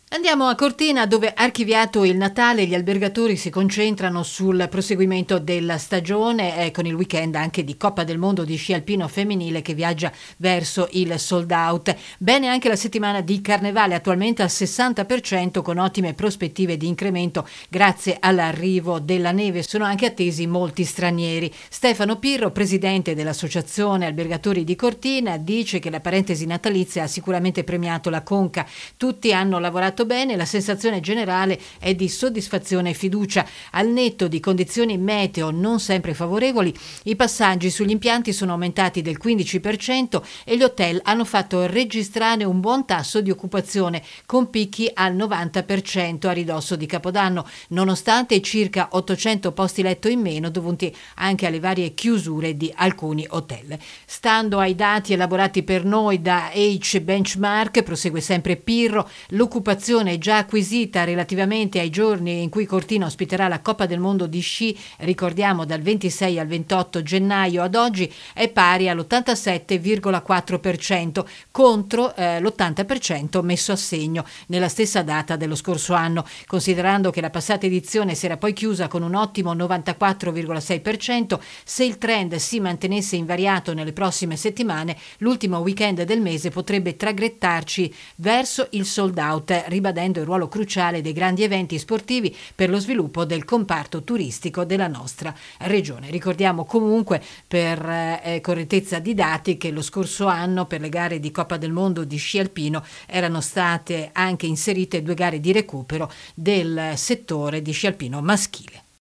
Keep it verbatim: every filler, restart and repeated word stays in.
Andiamo a Cortina, dove, archiviato il Natale, gli albergatori si concentrano sul proseguimento della stagione, eh, con il weekend anche di Coppa del Mondo di sci alpino femminile che viaggia verso il sold out. Bene anche la settimana di Carnevale, attualmente al sessanta per cento, con ottime prospettive di incremento grazie all'arrivo della neve. Sono anche attesi molti stranieri. Stefano Pirro, presidente dell'Associazione Albergatori di Cortina, dice che la parentesi natalizia ha sicuramente premiato la conca. Tutti hanno lavorato bene, la sensazione generale è di soddisfazione e fiducia. Al netto di condizioni meteo non sempre favorevoli, i passaggi sugli impianti sono aumentati del quindici per cento e gli hotel hanno fatto registrare un buon tasso di occupazione, con picchi al novanta per cento a ridosso di Capodanno, nonostante i circa ottocento posti letto in meno dovuti anche alle varie chiusure di alcuni hotel. Stando ai dati elaborati per noi da H Benchmark, prosegue sempre Pirro, l'occupazione è già acquisita relativamente ai giorni in cui Cortina ospiterà la Coppa del Mondo di sci, ricordiamo dal ventisei al ventotto gennaio ad oggi, è pari all'ottantasette virgola quattro per cento contro eh, l'ottanta per cento messo a segno nella stessa data dello scorso anno. Considerando che la passata edizione si era poi chiusa con un ottimo novantaquattro virgola sei per cento, se il trend si mantenesse invariato nelle prossime settimane, l'ultimo weekend del mese potrebbe traghettarci verso il sold out, ribadendo il ruolo cruciale dei grandi eventi sportivi per lo sviluppo del comparto turistico della nostra regione. Ricordiamo comunque, per eh, correttezza di dati, che lo scorso anno per le gare di Coppa del Mondo di sci alpino erano state anche inserite due gare di recupero del settore di sci alpino maschile.